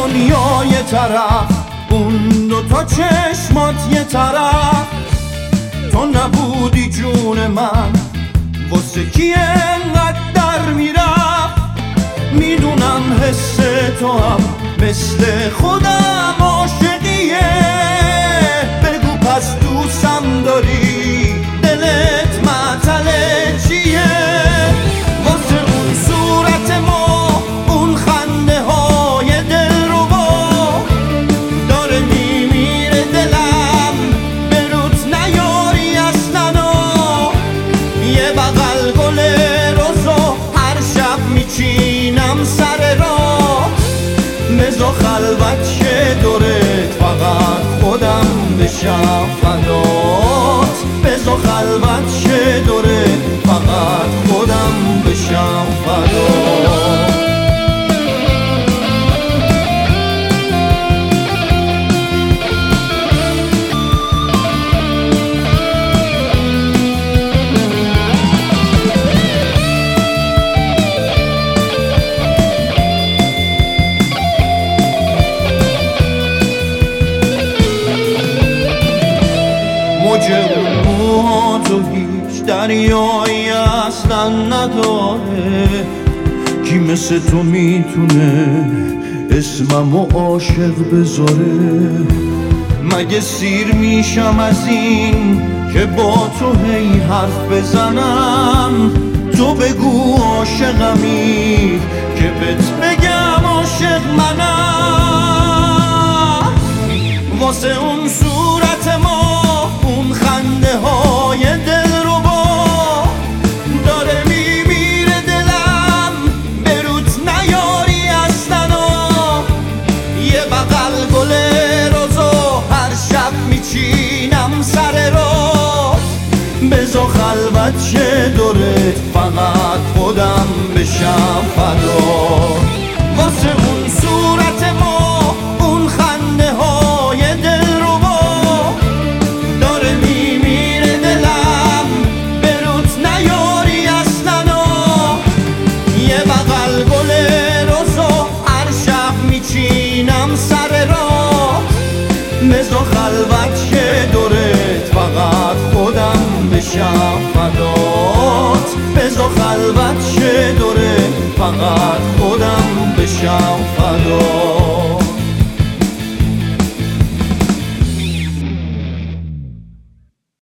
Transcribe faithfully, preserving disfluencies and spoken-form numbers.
دنیا یه طرف، اون دوتا چشمات یه طرف. تو نبودی جون من، واسه کی انقدر در میرفت؟ میدونم حس تو هم مثل خودم عاشقیه. بگو پس دوستم داری، دلت معطل چیه؟ واسه اون صورت ما، اون خنده های دل رو با داره میمیره دلم، بروت نیاری اصلا. یه بغل گل روزو هر شب میچینم سر راه، مزا خلوت شه دورت فقط خودم بشم فدات. بزا خلوت شه دورت فقط خودم بشم فدات. موج اون موها تو هیچ دریایی اصلا نداره. کی مثل تو میتونه اسممو عاشق بذاره؟ مگه سیر میشم از این که با تو هی حرف بزنم؟ تو بگو عاشقمی که بهت بگم عاشق منم. واسه اون صورت ما، اون خنده های دل رو با داره میمیره دلم، بروت نیاری اصلا. یه بغل گل روزو هر شب میچینم سر راه، بزا خلوت شه دورت فقط خودم بشم فدات. واسه اون صورت ما، اون خنده های دل رو با داره میمیره دلم، بروت نیاری اصلا. یه بغل گل روزو هر شب میچینم سر راه، مزا خلوت شه دورت فقط خودم بشم فدات. بزا خلوت شه دورت فقط خودم بشم فدات.